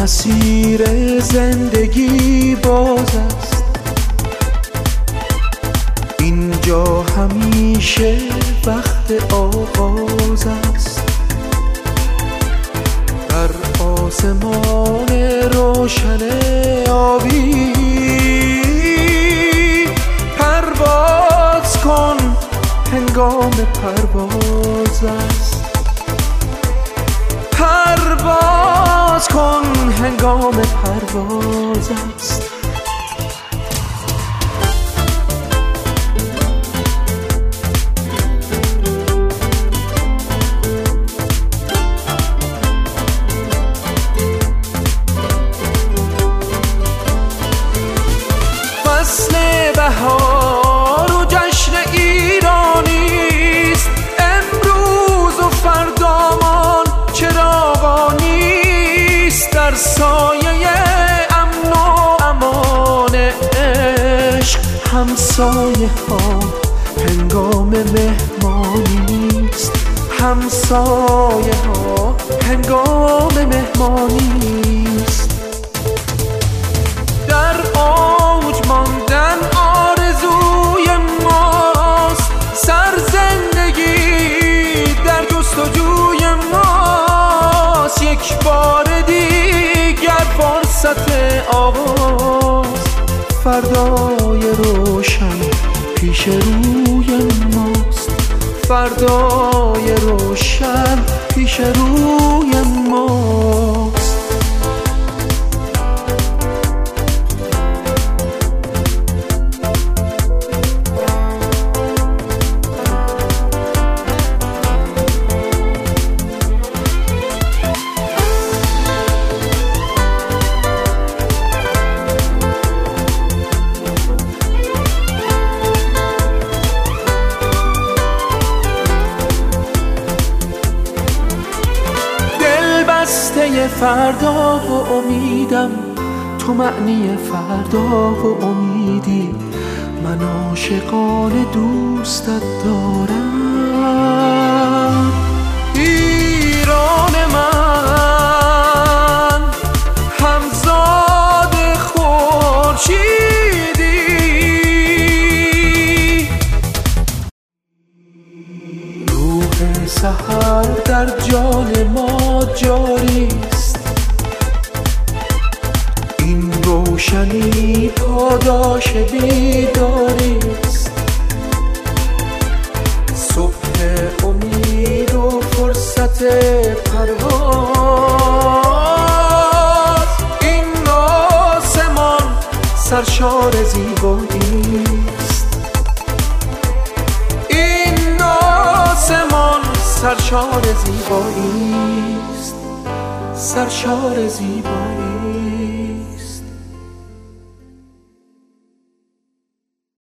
مسیر زندگی باز است، اینجا همیشه وقت آغاز است. در آسمان روشن آبی پرواز کن، هنگام پرواز است. پرواز کن، هنگام پرواز است. فصل بهار و جشن ایرانیست، امروز و فردامان چراغانیست. در سایه امن و امان عشق همسایه ها هنگام مهمانیست. همسایه ها هنگام مهمانیست. در اوج ماندن آرزوی ماست، سرزندگی در جستجوی ماست. یک بار دیگر فرصت آغاز، فردای روشن پیش روی ماست. فردای روشن پیش روی ماست. بسته فردا و امیدم، تو معنی فردا و امیدی. من عاشقانه دوستت دارم. ایران من همزاد خورشیدی، روح سحر در جان ما جاریست. این روشنی پاداش بیداریست. صبح امید و فرصت پرواز. این آسمان سرشار زیباییست. این آسمان سرشار زیباییست. سرشار زیبایی.